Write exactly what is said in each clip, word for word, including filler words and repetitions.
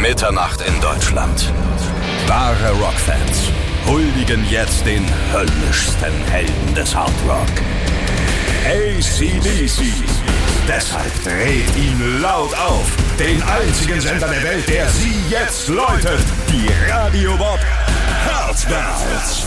Mitternacht in Deutschland. Wahre Rockfans huldigen jetzt den höllischsten Helden des Hard Rock. A C D C. Deshalb dreht ihn laut auf. Den einzigen Sender der Welt, der Sie jetzt läutet. Die Radio Bob Herzbells.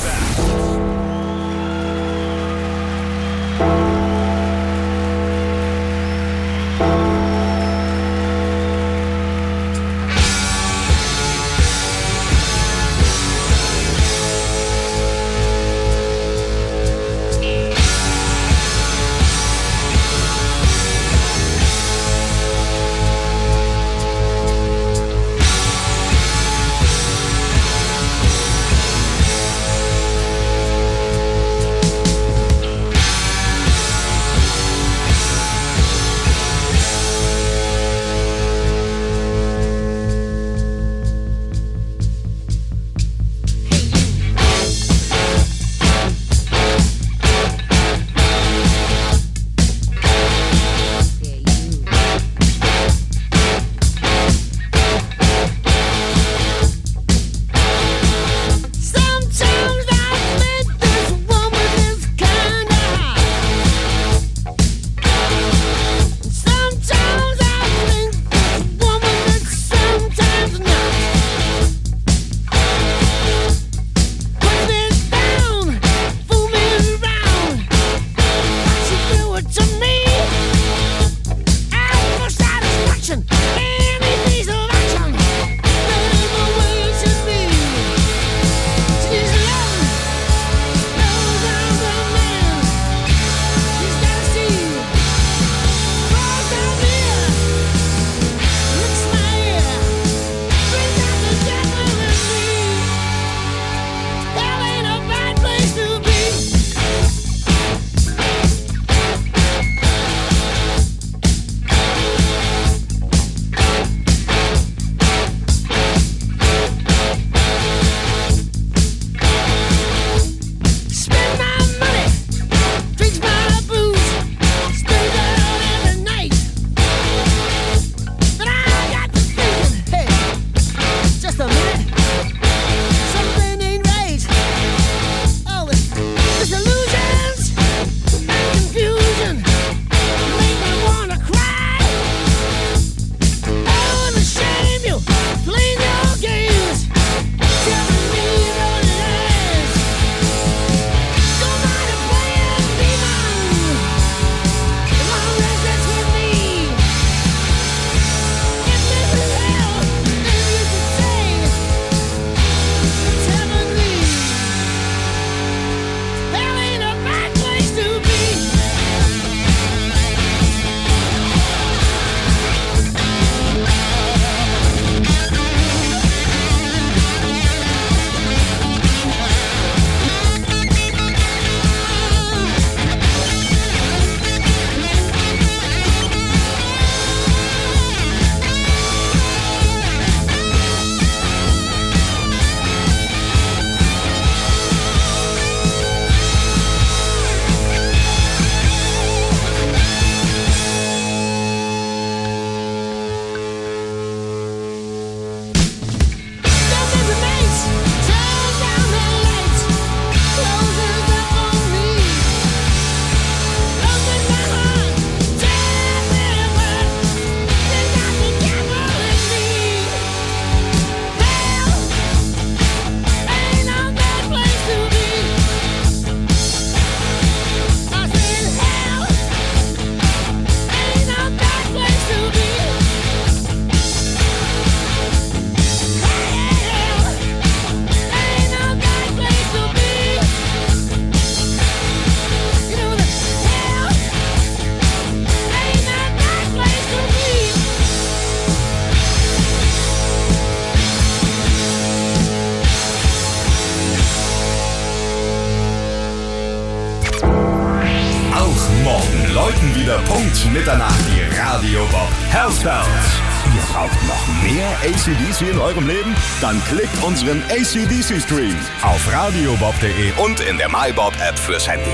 läuten wieder Punkt Mitternacht die Radio Bob Herzbells. Ihr braucht noch mehr A C D C in eurem Leben? Dann klickt unseren A C D C Stream auf radiobob punkt de und in der MyBob App fürs Handy.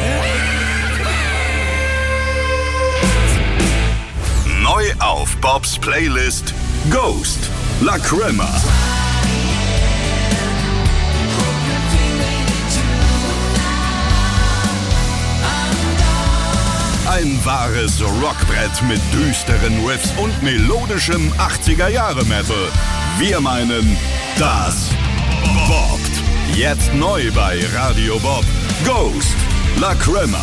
Neu auf Bobs Playlist Ghost. La Crema. Ein wahres Rockbrett mit düsteren Riffs und melodischem achtziger-Jahre-Metal. Wir meinen, das boppt. Jetzt neu bei Radio Bob. Ghost, La Crema.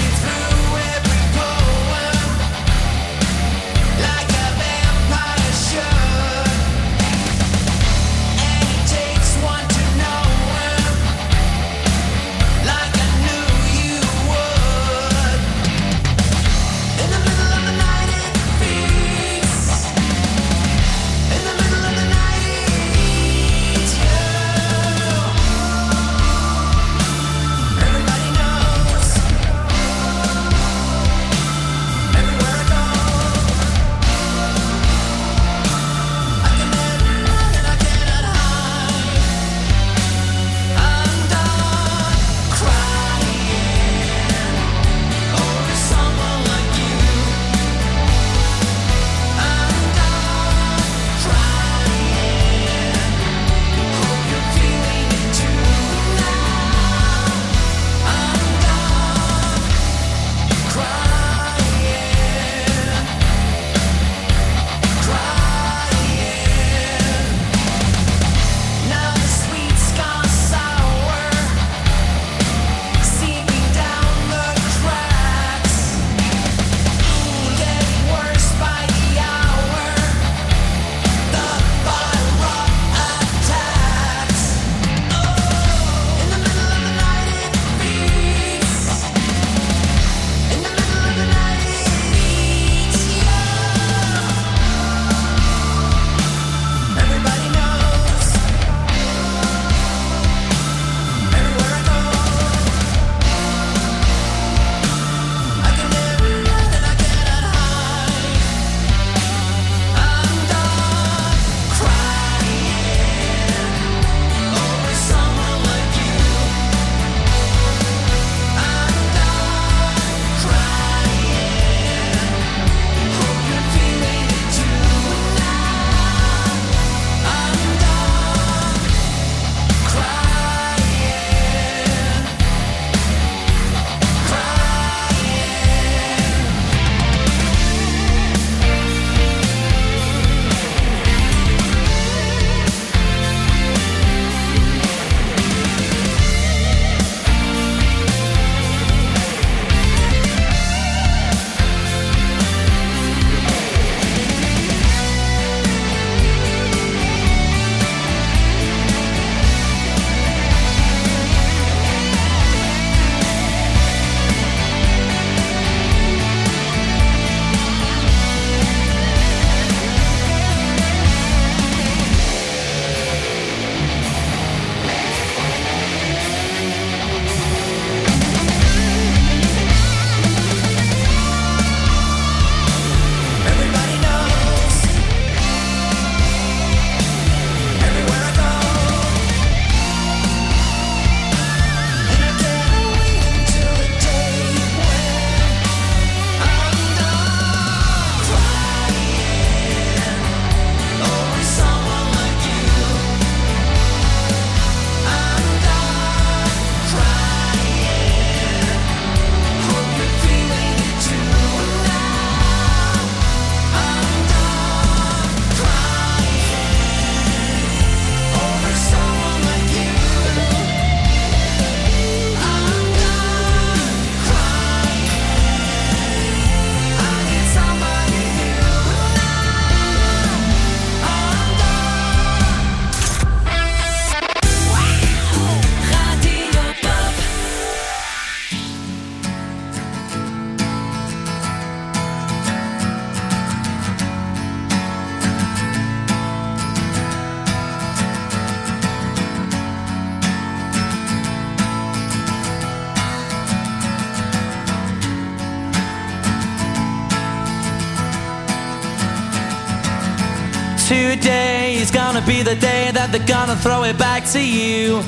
Today is gonna be the day that they're gonna throw it back to you.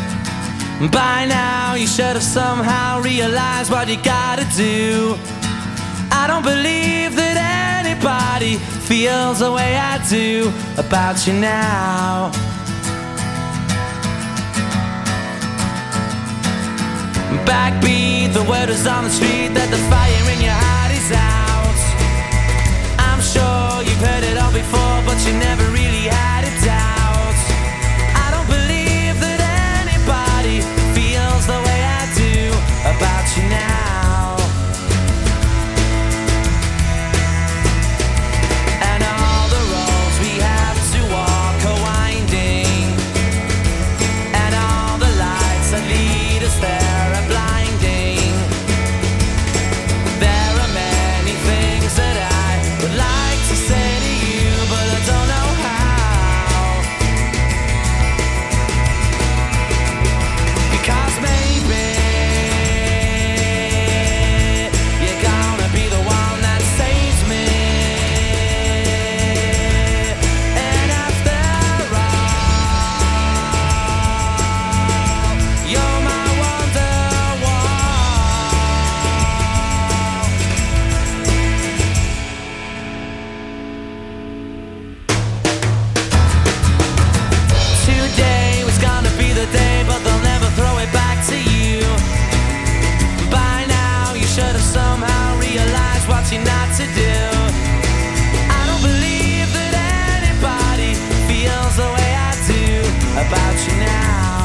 By now you should have somehow realized what you gotta do. I don't believe that anyone anybody feels the way I do about you now. Backbeat, the word is on the street that the fire in your heart is out. I'm sure you've heard it all before, but you never really had it out. I don't believe that anybody feels the way I do about you now. And all the roads we have to walk are winding, and all the lights that lead us there are blinding. There are many things that I would like to say to you, but I don't know how. Because maybe you're gonna be the one that saves me. And after all, you're my wonderwall. Today was gonna be the day, but they'll never throw it back to you. By now you should have somehow realized what you're not to do. I don't believe that anybody feels the way I do about you now.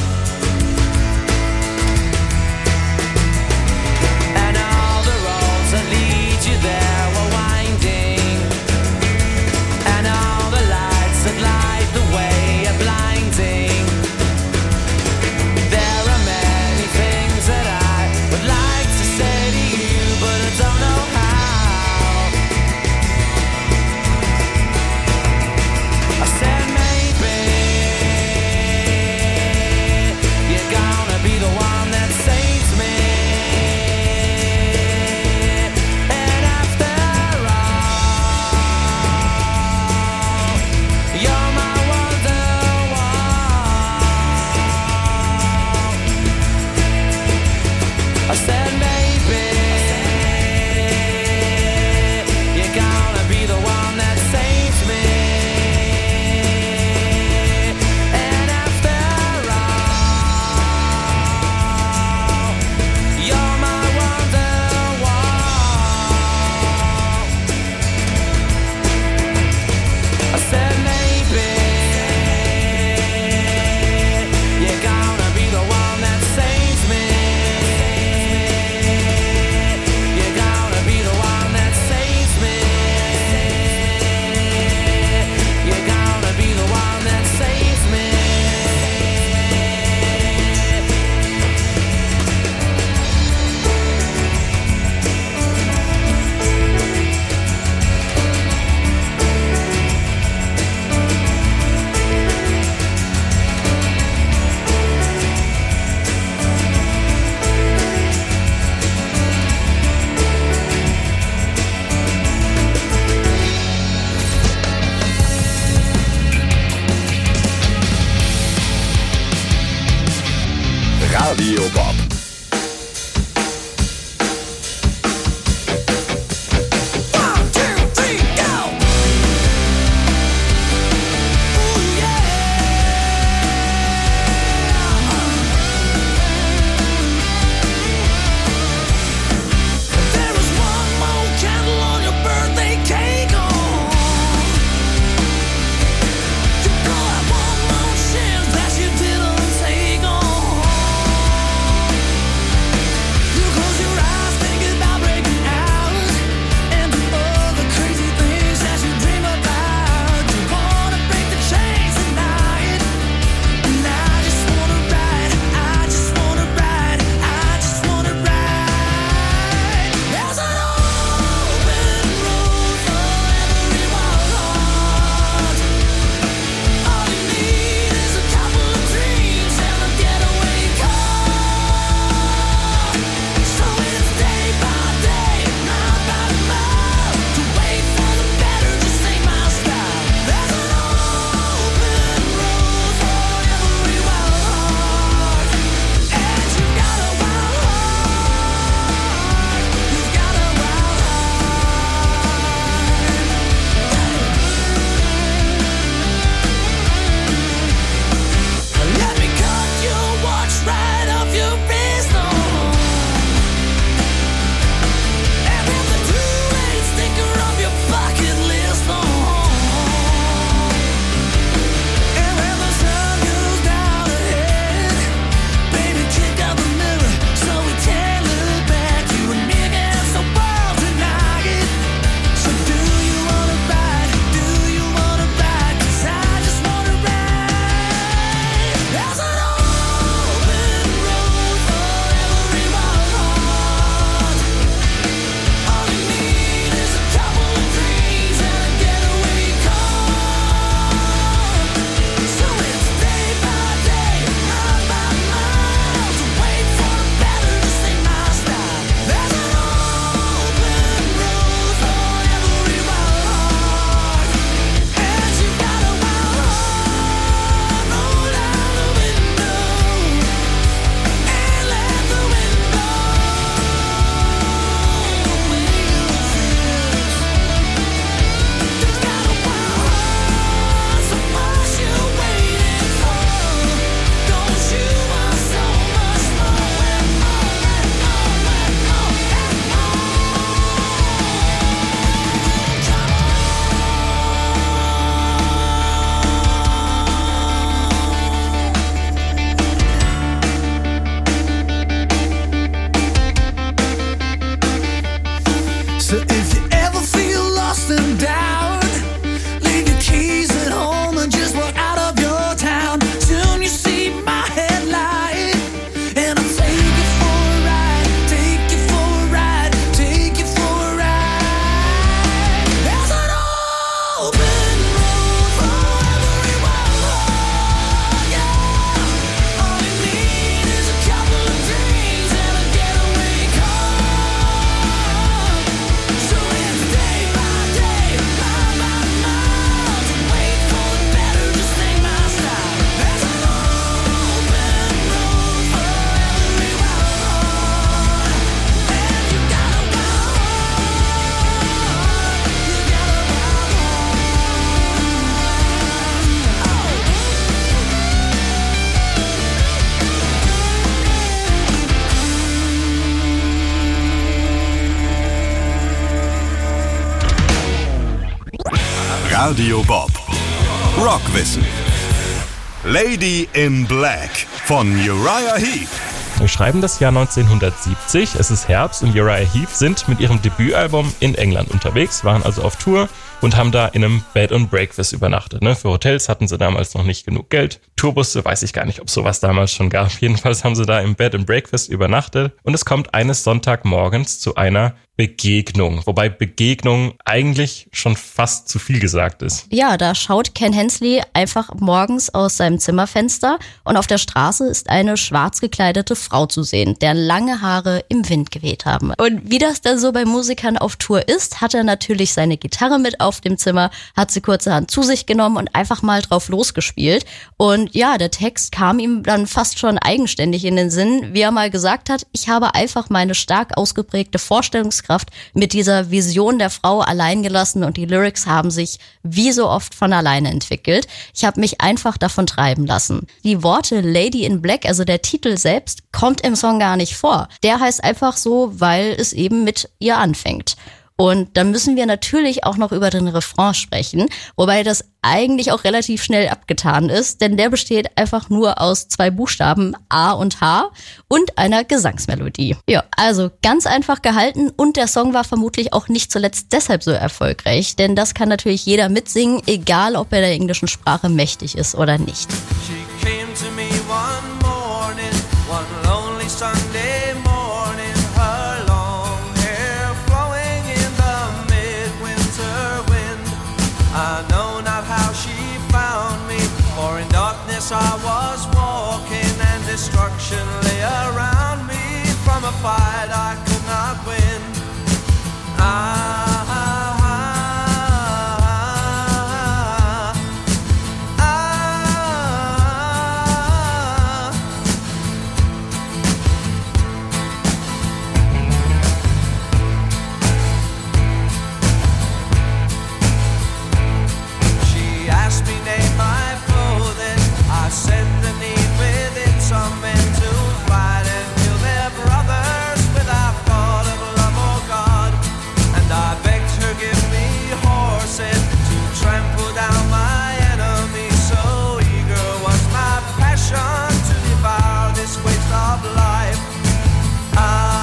And all the roads that lead you there were winding, and all the lights that light the way are blinding. There are many things that I would like to say to you, but I don't know how. I said maybe you're gonna be the one that saves me. And after all, you're my wonderwall. I said maybe you're gonna be the one that saves me. And after all, you're my wonderwall. I said maybe you're gonna be the one that saves me. You're gonna be the one that saves me. You're gonna be the one that saves me. Radio Bob. One, two, three, go! Ooh, yeah! There is one more candle on your birthday cake, oh. You go have one more chance that you didn't take, oh. Radio Bob. Rockwissen. Lady in Black von Uriah Heep. Wir schreiben das Jahr neunzehnhundertsiebzig, es ist Herbst und Uriah Heep sind mit ihrem Debütalbum in England unterwegs, waren also auf Tour und haben da in einem Bed and Breakfast übernachtet. Ne? Für Hotels hatten sie damals noch nicht genug Geld. Tourbusse, weiß ich gar nicht, ob es sowas damals schon gab. Jedenfalls haben sie da im Bed and Breakfast übernachtet und es kommt eines Sonntagmorgens zu einer Begegnung, wobei Begegnung eigentlich schon fast zu viel gesagt ist. Ja, da schaut Ken Hensley einfach morgens aus seinem Zimmerfenster und auf der Straße ist eine schwarz gekleidete Frau zu sehen, deren lange Haare im Wind geweht haben. Und wie das dann so bei Musikern auf Tour ist, hat er natürlich seine Gitarre mit auf dem Zimmer, hat sie kurzerhand zu sich genommen und einfach mal drauf losgespielt. Und ja, der Text kam ihm dann fast schon eigenständig in den Sinn, wie er mal gesagt hat, ich habe einfach meine stark ausgeprägte Vorstellungskraft mit dieser Vision der Frau allein gelassen und die Lyrics haben sich wie so oft von alleine entwickelt. Ich habe mich einfach davon treiben lassen. Die Worte Lady in Black, also der Titel selbst, kommt im Song gar nicht vor. Der heißt einfach so, weil es eben mit ihr anfängt. Und dann müssen wir natürlich auch noch über den Refrain sprechen, wobei das eigentlich auch relativ schnell abgetan ist, denn der besteht einfach nur aus zwei Buchstaben A und H und einer Gesangsmelodie. Ja, also ganz einfach gehalten und der Song war vermutlich auch nicht zuletzt deshalb so erfolgreich, denn das kann natürlich jeder mitsingen, egal ob er der englischen Sprache mächtig ist oder nicht. She came to me one morning, one lonely Sunday morning, her long hair flowing in the midwinter wind. I know not how she found me, for in darkness I was walking and destruction lay around me from a fight I could not win. I said the need within some men to fight and kill their brothers without thought of love or God. And I begged her give me horses to trample down my enemies. So eager was my passion to devour this waste of life. Ah,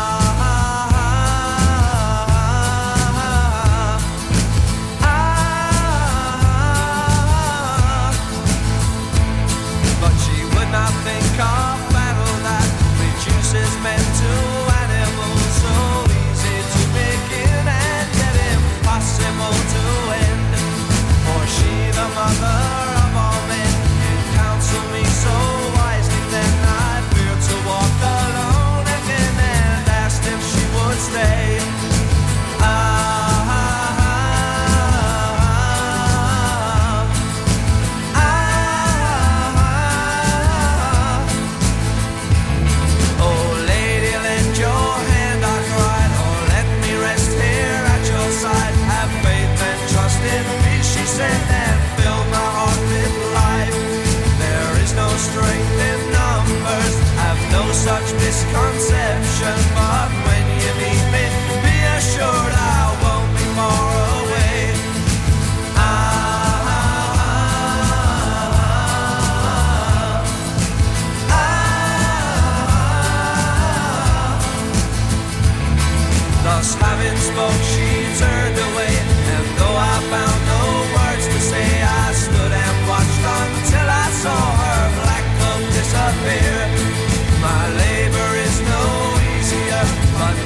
think of battle that reduces men to animals, so easy to begin and yet impossible to end. For she, the mother of all men, can counsel me so wisely. Then I feared to walk alone again and asked if she would stay. Ah, and fill my heart with life. There is no strength in numbers, have no such misconception. But when you meet me, be assured I won't be far away. Ah, ah, ah. Thus having spoke, she turned away, and though I found no to say, I stood and watched until I saw her black cloak disappear. My labor is no easier, but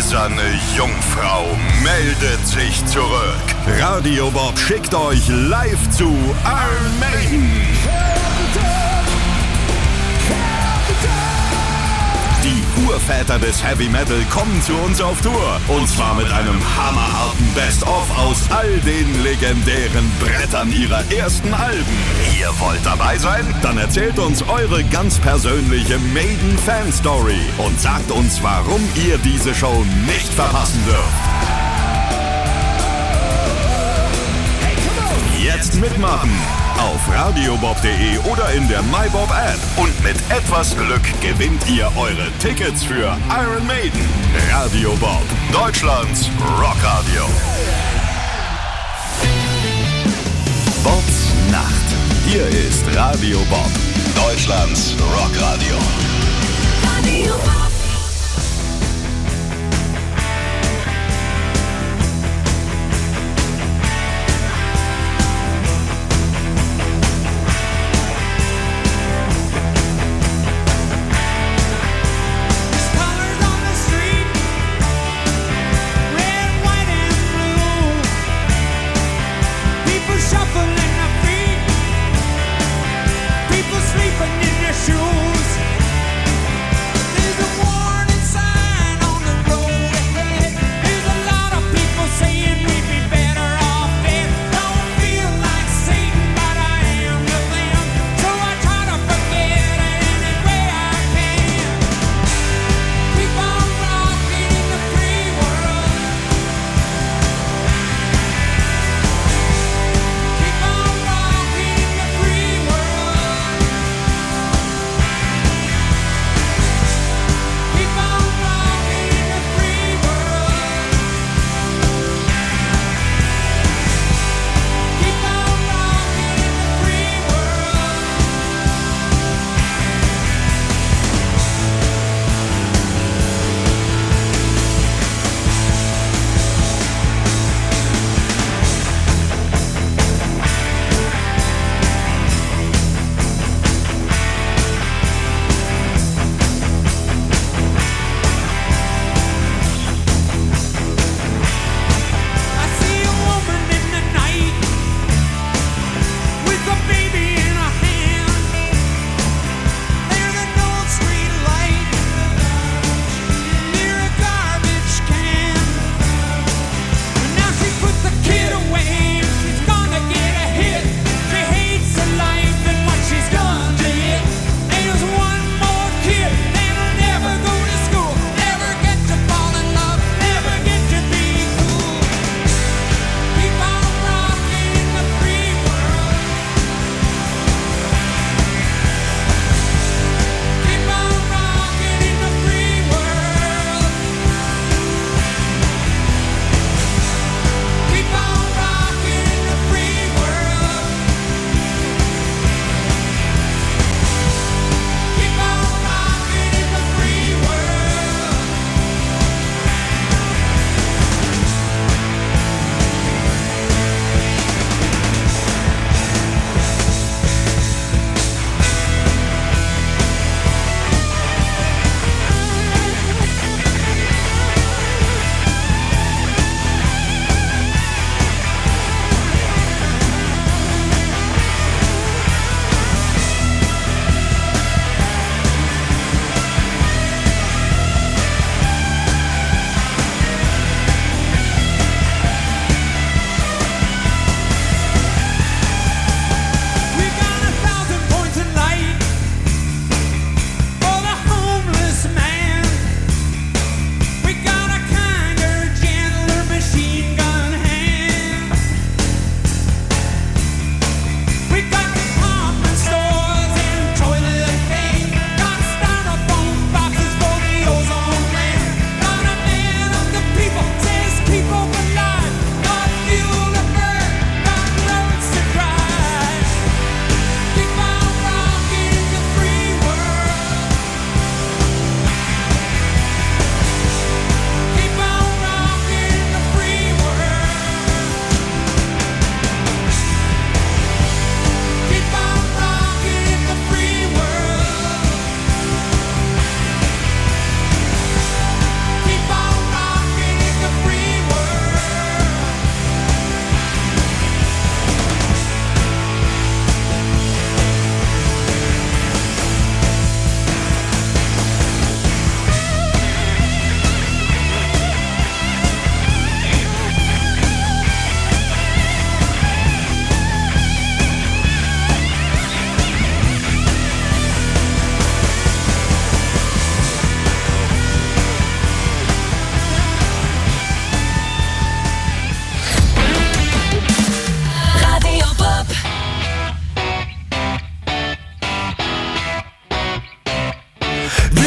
eiserne Jungfrau meldet sich zurück. Radio Bob schickt euch live zu Iron Maiden. Die Urväter des Heavy Metal kommen zu uns auf Tour. Und zwar mit einem hammerharten Best-of aus all den legendären Brettern ihrer ersten Alben. Ihr wollt dabei sein? Dann erzählt uns eure ganz persönliche Maiden-Fan-Story und sagt uns, warum ihr diese Show nicht verpassen dürft. Jetzt mitmachen! Auf radiobob punkt de oder in der MyBob-App. Und mit etwas Glück gewinnt ihr eure Tickets für Iron Maiden. Radio Bob, Deutschlands Rockradio. Bobs Nacht. Hier ist Radio Bob, Deutschlands Rockradio. Radio Bob.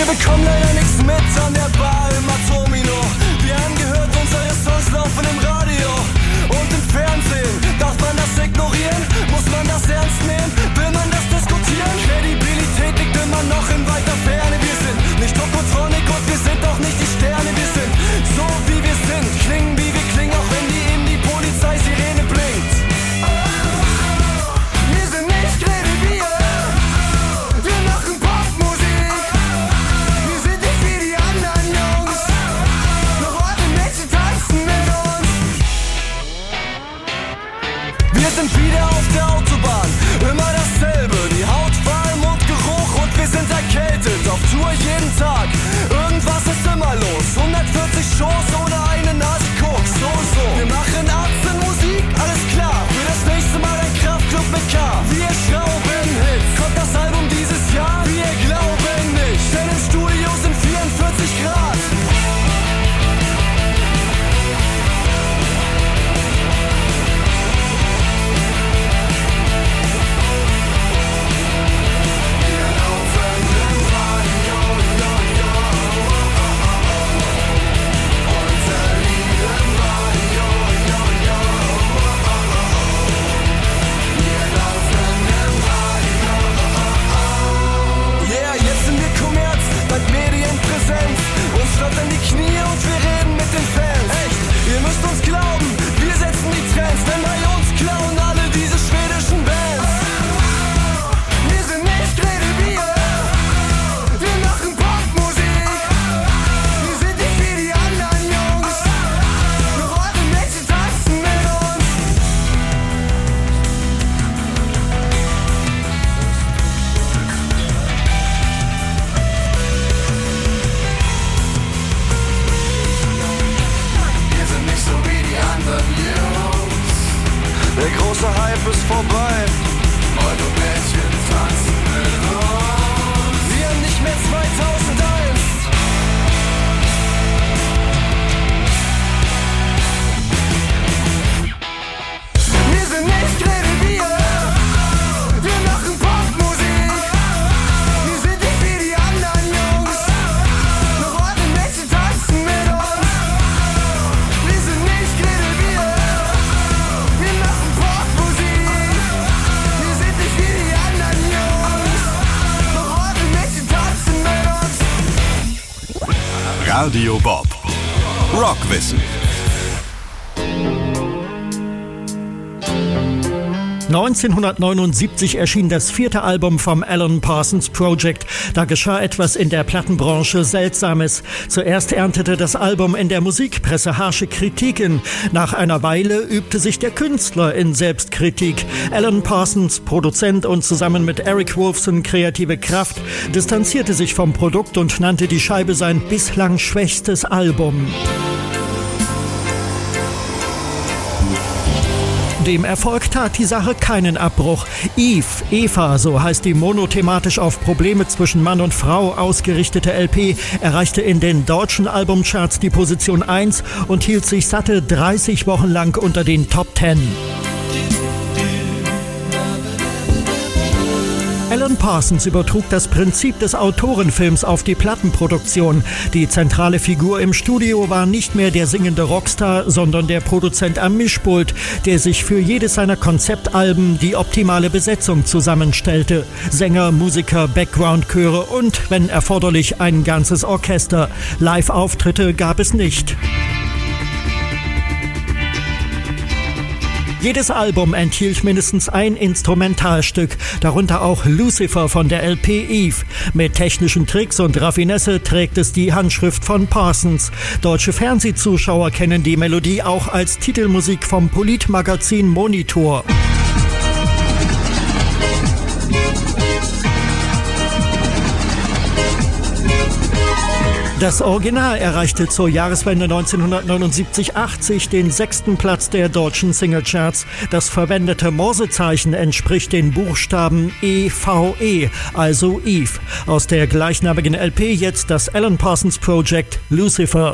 bekommen leider nichts mit an der Bar im Atomino. Wir haben gehört, unsere Songs laufen im Radio und im Fernsehen. Darf man das ignorieren? Muss man das ernst nehmen? Will man das diskutieren? Kredibilität liegt immer noch in weiter Ferne. Wir sind nicht Tokotronic und wir sind auch nicht die Sterne. Wir sind so wie wir sind, klingen wie wir klingen, auch wenn die in die Polizeisirene blinkt. Wir sind nicht kredebil, wir machen Popmusik. Wir sind nicht wie die anderen Jungs, doch heute Mädchen tanzen mit uns. Wir sind wieder auf der Autobahn, immer dasselbe, die Haut warm, Mundgeruch und wir sind erkältet, auf Tour jeden Tag, irgendwas ist immer los, hundertvierzig Shows ohne eine Nase Koks, so so. Wir machen Arzt in Musik, alles klar, für das nächste Mal ein Kraftclub mit K. Wir schrauben Hits, kommt das Album dieses Jahr? Wir glauben nicht, denn im Studio sind vierundvierzig Grad. Uns schlottern die Knie und wir reden mit den Fans. Echt, ihr müsst uns glauben, wir setzen die Trends, denn bei uns klauen alle diese schwedischen Bands. Wir sind nicht kredebil, wir machen Popmusik. Wir sind nicht wie die anderen Jungs, doch eure Mädchen tanzen mit uns. Der große Hype ist vorbei. Eure Mädchen tanzen mit uns. Wir haben nicht mehr zweitausendeins. Wir sind nicht kredebil, wir machen Popmusik. Wir sind nicht wie die anderen Jungs, doch eure Mädchen tanzen mit uns. Wir sind nicht kredebil, wir machen Popmusik. Wir sind nicht wie die anderen Jungs, doch eure Mädchen tanzen mit uns. Radio Bob. Rockwissen. neunzehnhundertneunundsiebzig erschien das vierte Album vom Alan Parsons Project. Da geschah etwas in der Plattenbranche Seltsames. Zuerst erntete das Album in der Musikpresse harsche Kritiken. Nach einer Weile übte sich der Künstler in Selbstkritik. Alan Parsons, Produzent und zusammen mit Eric Woolfson kreative Kraft, distanzierte sich vom Produkt und nannte die Scheibe sein bislang schwächstes Album. Dem Erfolg tat die Sache keinen Abbruch. Eve, Eva, so heißt die monothematisch auf Probleme zwischen Mann und Frau ausgerichtete L P, erreichte in den deutschen Albumcharts die Position eins und hielt sich satte dreißig Wochen lang unter den Top Ten. Alan Parsons übertrug das Prinzip des Autorenfilms auf die Plattenproduktion. Die zentrale Figur im Studio war nicht mehr der singende Rockstar, sondern der Produzent am Mischpult, der sich für jedes seiner Konzeptalben die optimale Besetzung zusammenstellte. Sänger, Musiker, Background-Chöre und, wenn erforderlich, ein ganzes Orchester. Live-Auftritte gab es nicht. Jedes Album enthielt mindestens ein Instrumentalstück, darunter auch Lucifer von der L P Eve. Mit technischen Tricks und Raffinesse trägt es die Handschrift von Parsons. Deutsche Fernsehzuschauer kennen die Melodie auch als Titelmusik vom Politmagazin Monitor. Das Original erreichte zur Jahreswende neunzehnhundertneunundsiebzig achtzig den sechsten Platz der deutschen Singlecharts. Das verwendete Morsezeichen entspricht den Buchstaben E V E, also Eve. Aus der gleichnamigen L P jetzt das Alan Parsons Project Lucifer.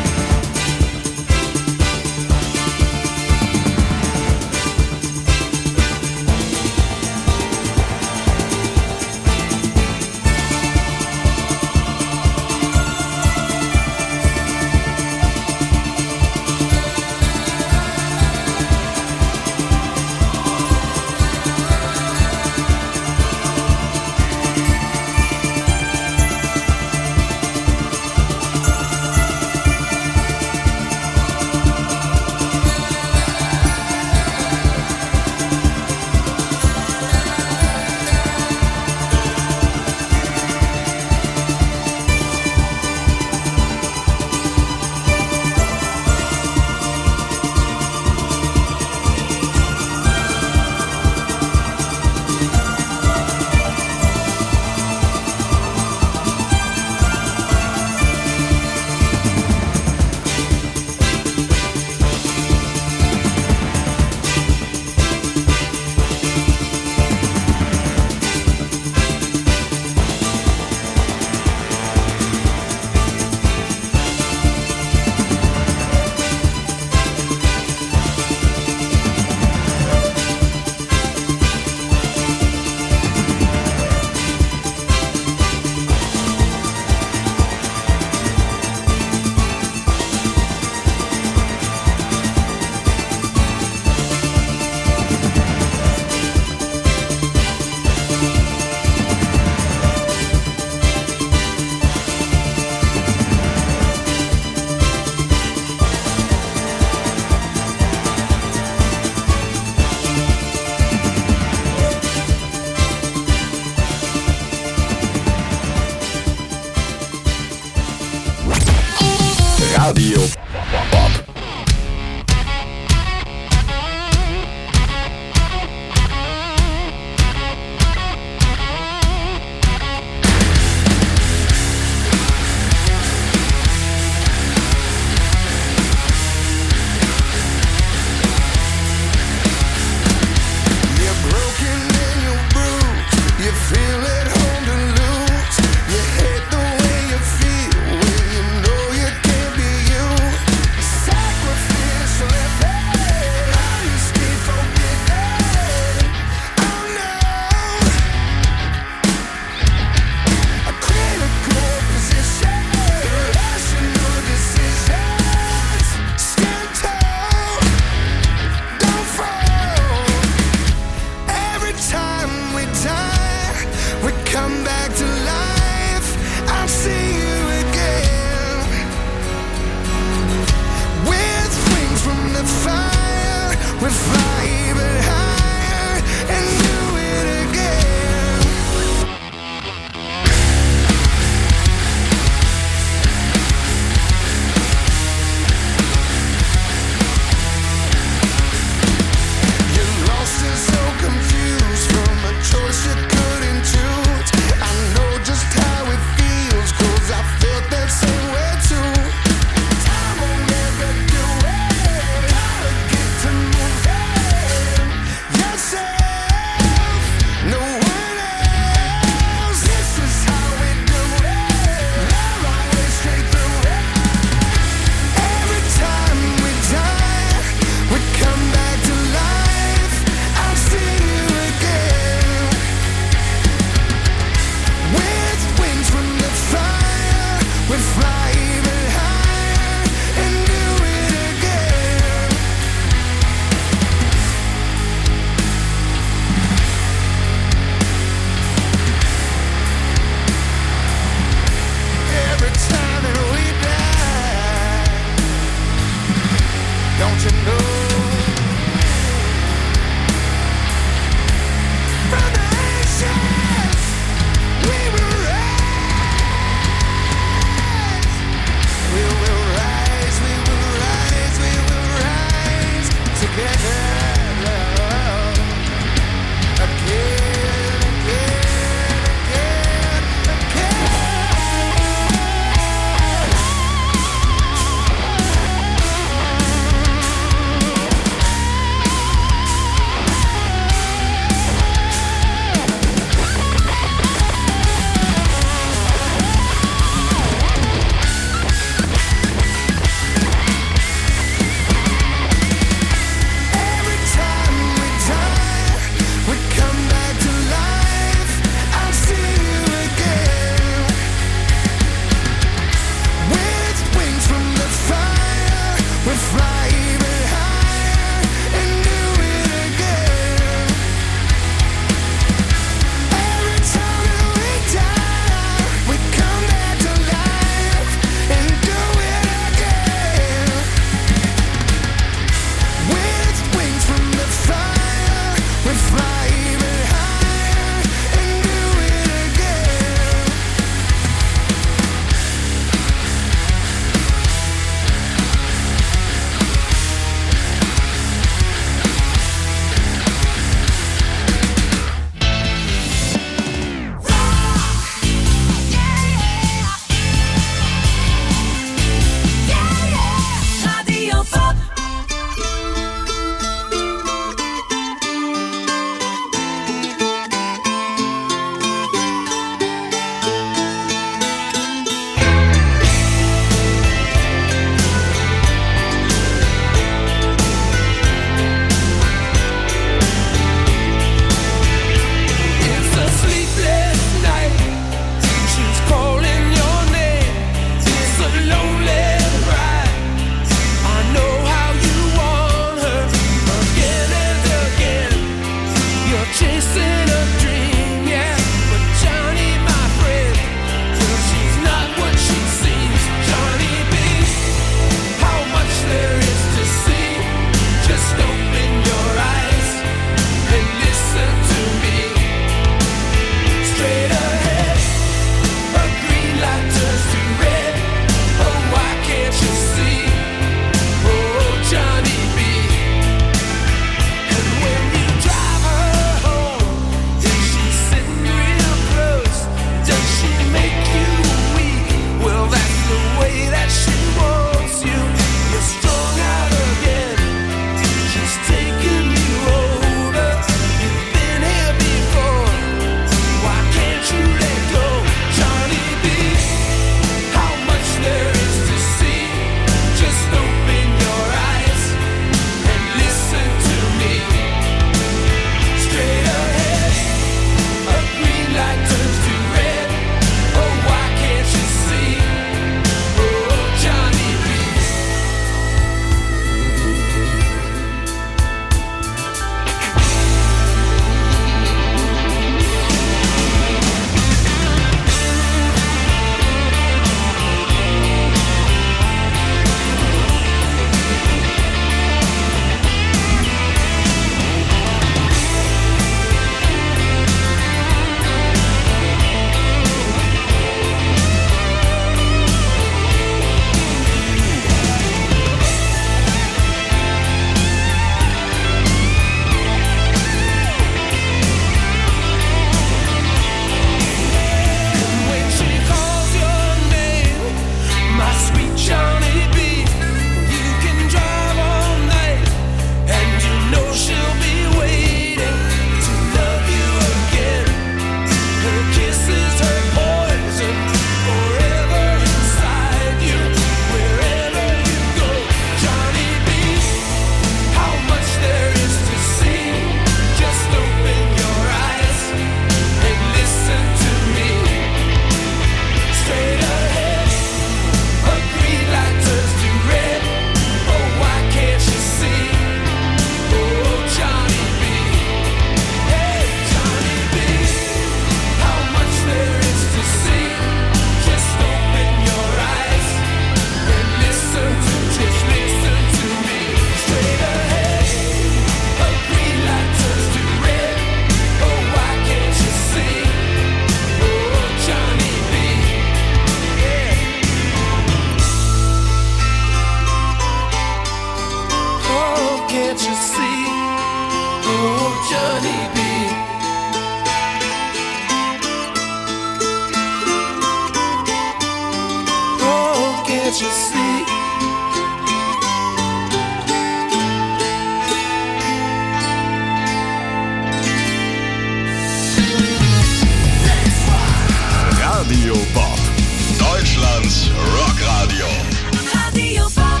Deutschlands Rockradio. Radio Bob.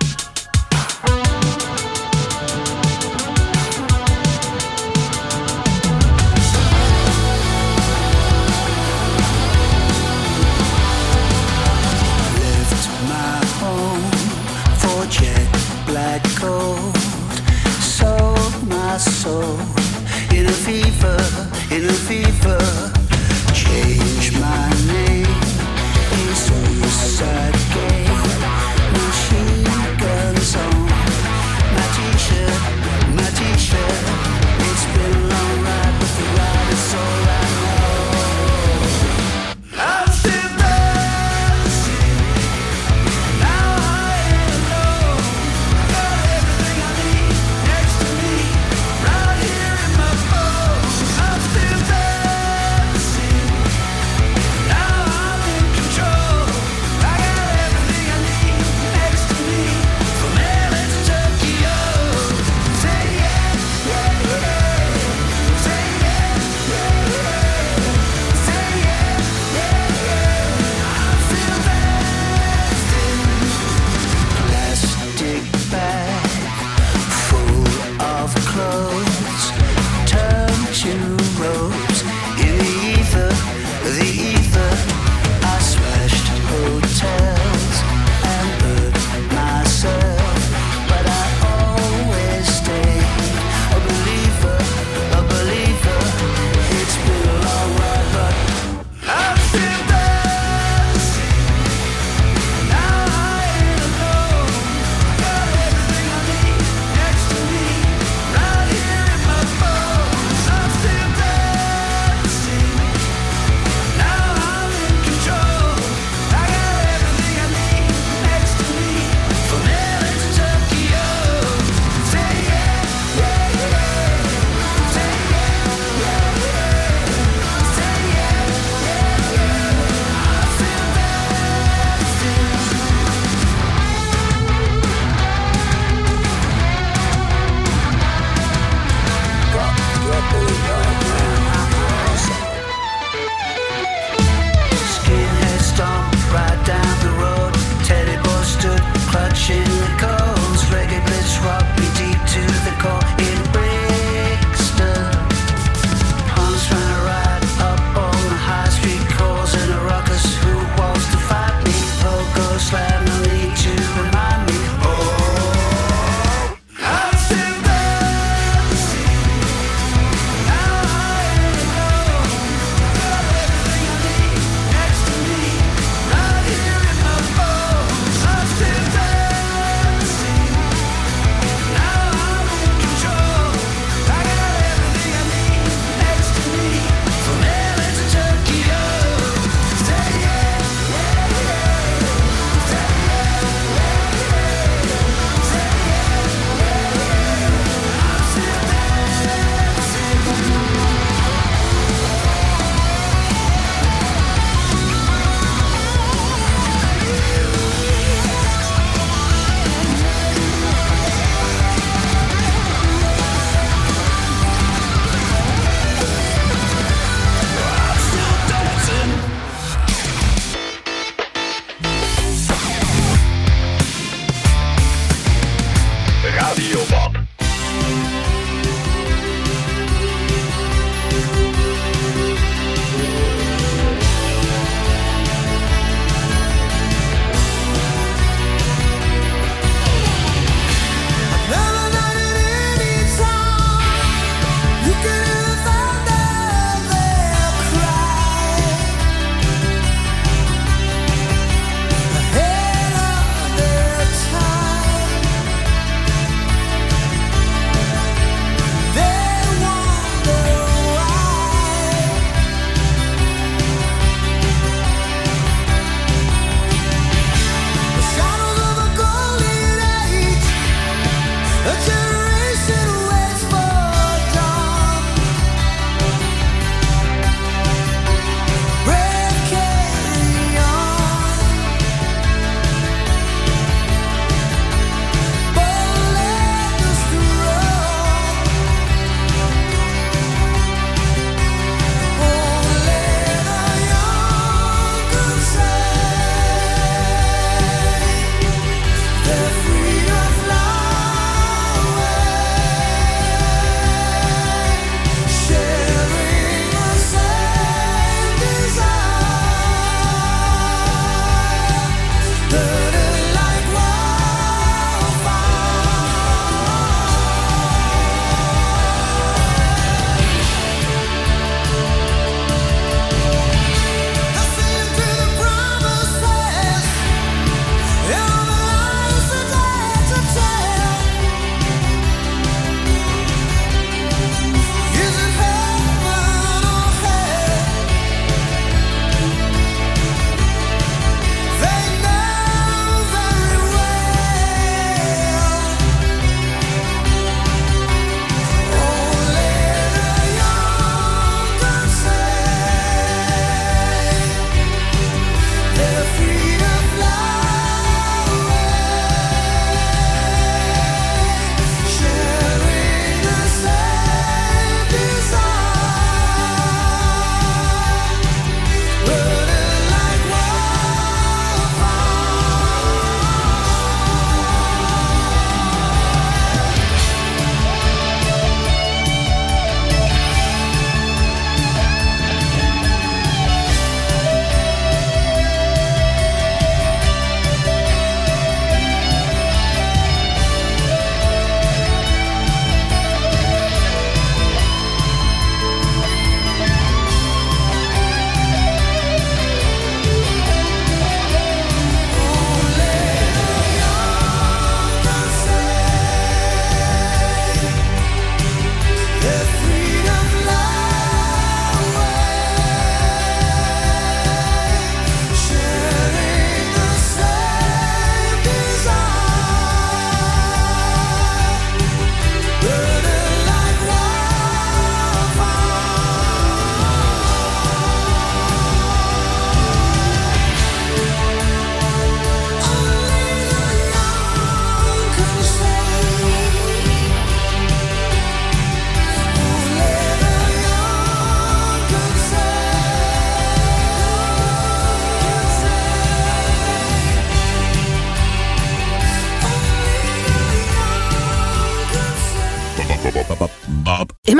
Left my home for jet black gold. Sold my soul in a fever, in a fever. Change my name, a suicide game. Machine guns on my t-shirt, my t-shirt. It's been a long ride, but the ride is all I know. I'm still dancing, now I ain't alone. Got everything I need next to me, right here in my phone. I'm still dancing.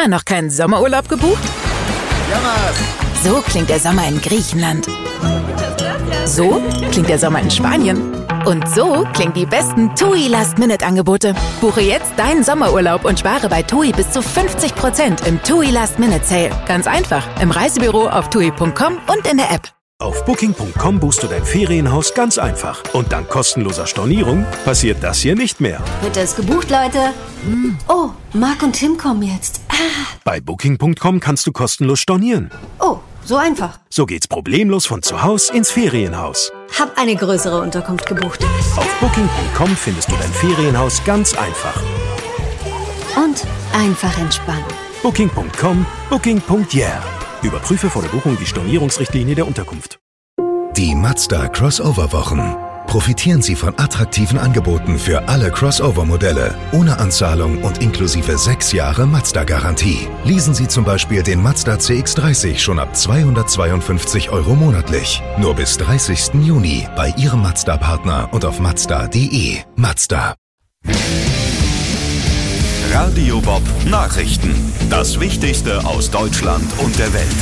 Immer noch keinen Sommerurlaub gebucht? Jammers! So klingt der Sommer in Griechenland. So klingt der Sommer in Spanien. Und so klingen die besten TUI Last-Minute-Angebote. Buche jetzt deinen Sommerurlaub und spare bei TUI bis zu fünfzig Prozent im TUI Last-Minute-Sale. Ganz einfach, im Reisebüro, auf tui punkt com und in der App. Auf booking punkt com buchst du dein Ferienhaus ganz einfach. Und dank kostenloser Stornierung passiert das hier nicht mehr. Wird es gebucht, Leute? Oh, Marc und Tim kommen jetzt. Ah. Bei booking punkt com kannst du kostenlos stornieren. Oh, so einfach. So geht's problemlos von zu Hause ins Ferienhaus. Hab eine größere Unterkunft gebucht. Auf booking punkt com findest du dein Ferienhaus ganz einfach. Und einfach entspannen. booking punkt com, booking punkt yeah. Überprüfe vor der Buchung die Stornierungsrichtlinie der Unterkunft. Die Mazda Crossover-Wochen. Profitieren Sie von attraktiven Angeboten für alle Crossover-Modelle, ohne Anzahlung und inklusive sechs Jahre Mazda-Garantie. Leasen Sie zum Beispiel den Mazda C X dreißig schon ab zweihundertzweiundfünfzig Euro monatlich. Nur bis dreißigsten Juni bei Ihrem Mazda-Partner und auf mazda punkt de. Mazda. Radio Bob Nachrichten. Das Wichtigste aus Deutschland und der Welt.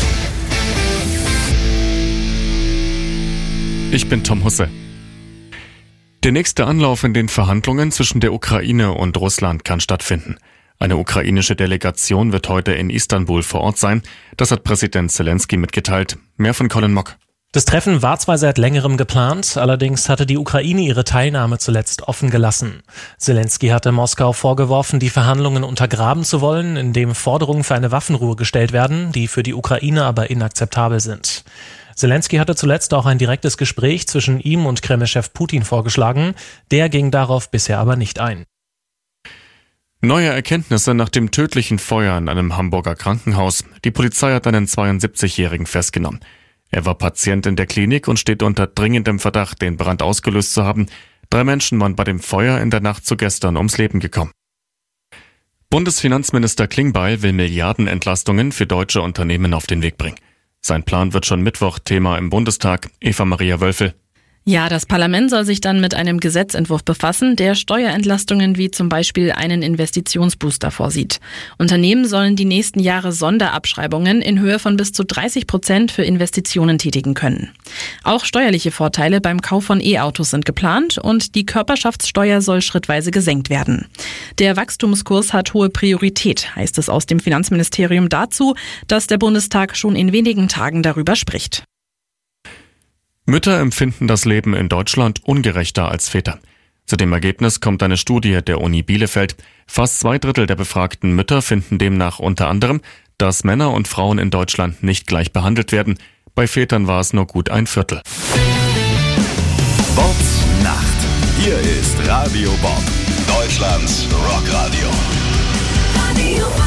Ich bin Tom Husse. Der nächste Anlauf in den Verhandlungen zwischen der Ukraine und Russland kann stattfinden. Eine ukrainische Delegation wird heute in Istanbul vor Ort sein. Das hat Präsident Zelensky mitgeteilt. Mehr von Colin Mock. Das Treffen war zwar seit längerem geplant, allerdings hatte die Ukraine ihre Teilnahme zuletzt offen gelassen. Zelensky hatte Moskau vorgeworfen, die Verhandlungen untergraben zu wollen, indem Forderungen für eine Waffenruhe gestellt werden, die für die Ukraine aber inakzeptabel sind. Zelensky hatte zuletzt auch ein direktes Gespräch zwischen ihm und Kreml-Chef Putin vorgeschlagen. Der ging darauf bisher aber nicht ein. Neue Erkenntnisse nach dem tödlichen Feuer in einem Hamburger Krankenhaus. Die Polizei hat einen zweiundsiebzigjährigen festgenommen. Er war Patient in der Klinik und steht unter dringendem Verdacht, den Brand ausgelöst zu haben. Drei Menschen waren bei dem Feuer in der Nacht zu gestern ums Leben gekommen. Bundesfinanzminister Klingbeil will Milliardenentlastungen für deutsche Unternehmen auf den Weg bringen. Sein Plan wird schon Mittwoch Thema im Bundestag. Eva-Maria Wölfel. Ja, das Parlament soll sich dann mit einem Gesetzentwurf befassen, der Steuerentlastungen wie zum Beispiel einen Investitionsbooster vorsieht. Unternehmen sollen die nächsten Jahre Sonderabschreibungen in Höhe von bis zu dreißig Prozent für Investitionen tätigen können. Auch steuerliche Vorteile beim Kauf von E-Autos sind geplant und die Körperschaftssteuer soll schrittweise gesenkt werden. Der Wachstumskurs hat hohe Priorität, heißt es aus dem Finanzministerium dazu, dass der Bundestag schon in wenigen Tagen darüber spricht. Mütter empfinden das Leben in Deutschland ungerechter als Väter. Zu dem Ergebnis kommt eine Studie der Uni Bielefeld. Fast zwei Drittel der befragten Mütter finden demnach unter anderem, dass Männer und Frauen in Deutschland nicht gleich behandelt werden. Bei Vätern war es nur gut ein Viertel. Bobs Nacht. Hier ist Radio Bob, Deutschlands Rockradio. Radio Bob.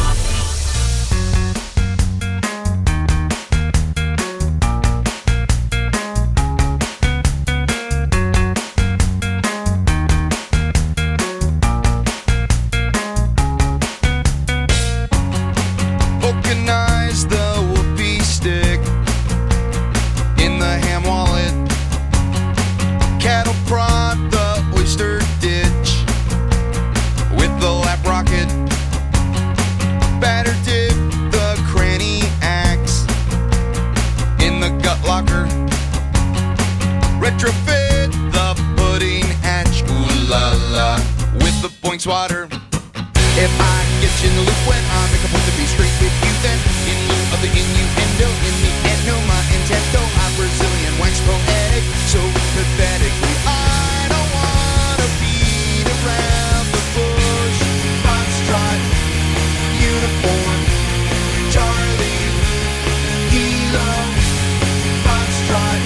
Retrofit the pudding hatch, ooh la la, with the points water. If I get you in the loop when I make a point to be straight with you, then in lieu of the innuendo, in the end, no, my intento, I'm Brazilian wax poetic, so pathetically. I don't wanna beat around the bush. Foxtrot, uniform, Charlie, Kilo, Foxtrot,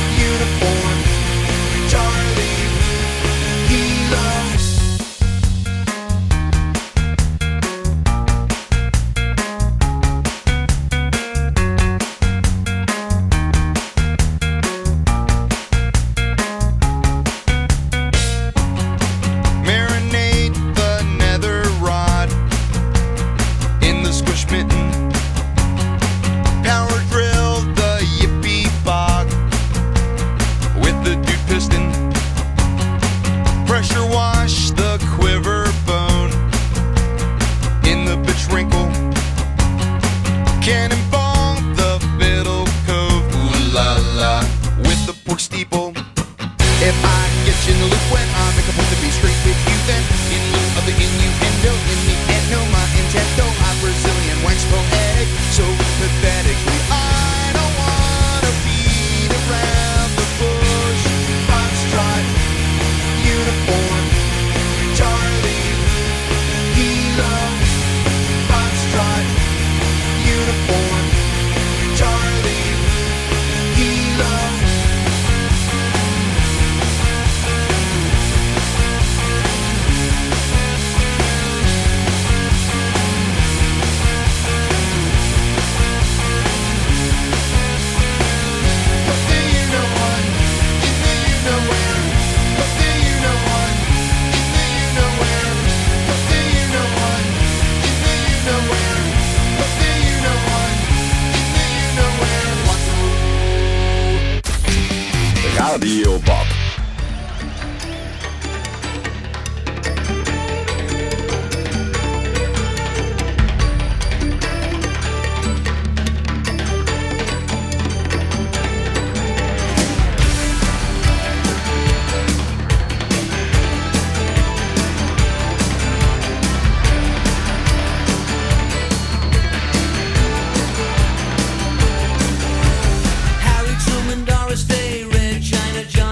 uniform, Charlie, Kilo. Cannonball, the Fiddle Cove, ooh la la, with the pork steeple. If I get you in the loop when I make a point to be straight with you, then in lieu of the innuendo, in the end, no, my intento, I'm Brazilian wax poetic, so pathetically, I don't wanna beat around the bush. Foxtrot, uniform, Charlie, Kilo. Foxtrot, uniform, Charlie, Kilo. Radio Bob. Harry Truman, Doris Day, Red China, John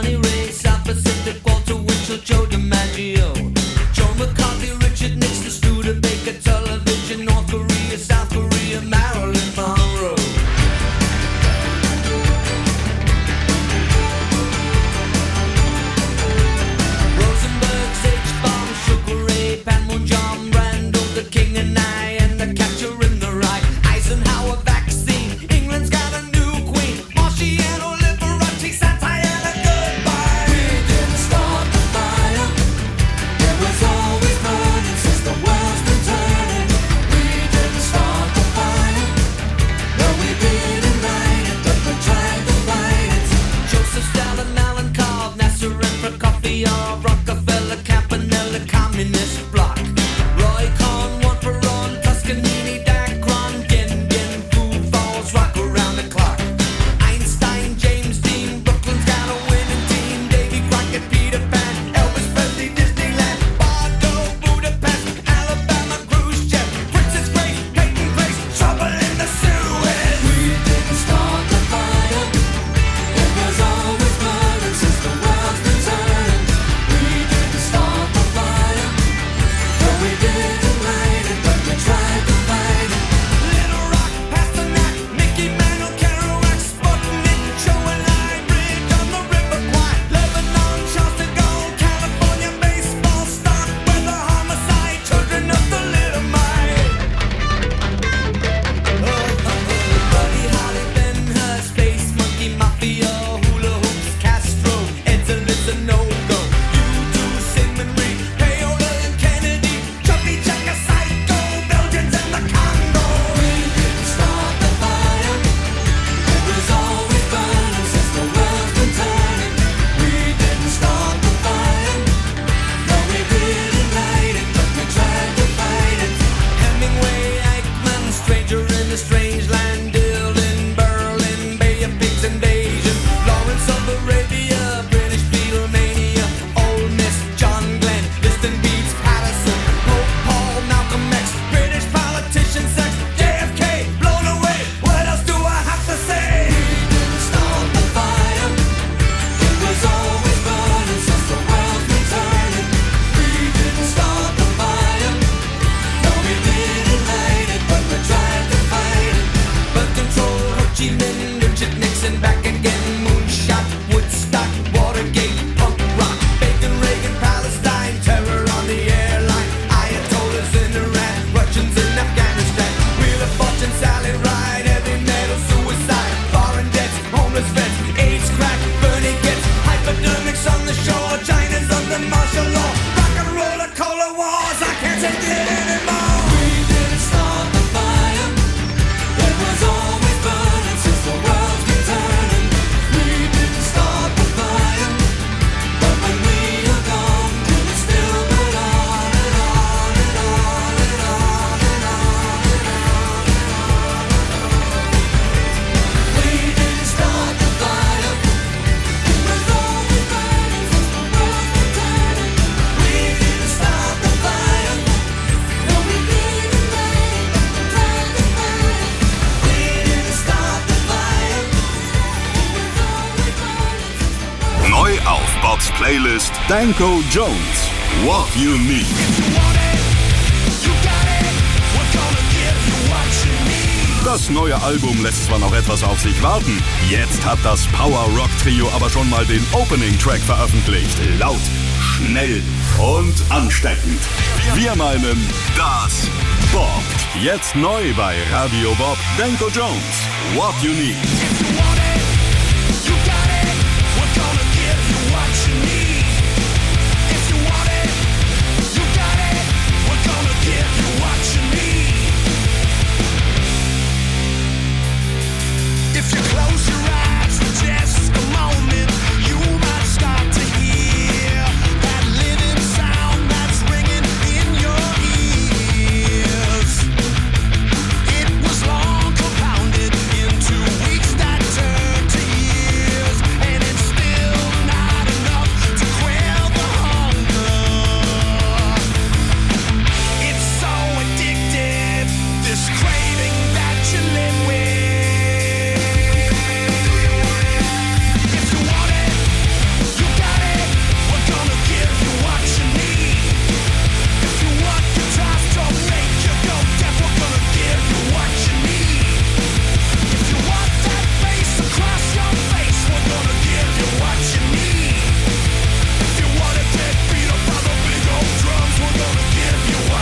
Bobs Playlist Danko Jones, What You Need. Das neue Album lässt zwar noch etwas auf sich warten, jetzt hat das Power-Rock-Trio aber schon mal den Opening-Track veröffentlicht. Laut, schnell und ansteckend. Wir meinen das Bob. Jetzt neu bei Radio Bob, Danko Jones, What You Need.